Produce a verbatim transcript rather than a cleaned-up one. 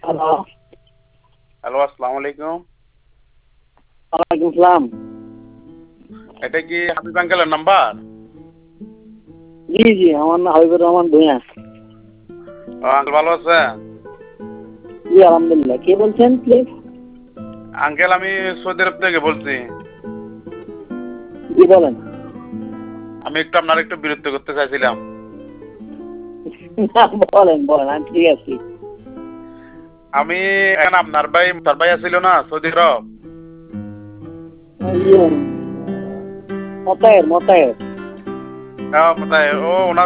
Hello. Hello, আসসালামু আলাইকুম। ওয়ালাইকুম সালাম। এটা কি হাবিব আঙ্কেলের নাম্বার? জি, জি, আমার নাম হাবিবুর রহমান ভূঁইয়া। ও আঙ্কেল ভালো আছেন? জি, আলহামদুলিল্লাহ। কে বলছেন প্লিজ? আঙ্কেল আমি সৌদি আরব থেকে বলছি। জি, বলেন। আমি একটু আপনার একটু বিরক্ত করতে চাইছিলাম। না, বলেন, বলেন, আমি ফ্রি আছি। আমি এখন আপনার ভাই তার ভাইয়া ছিল না সৌদি আরব? ইয়ে, মতায়ের, মতায়ের। হ্যাঁ, কোথায় ও ওনার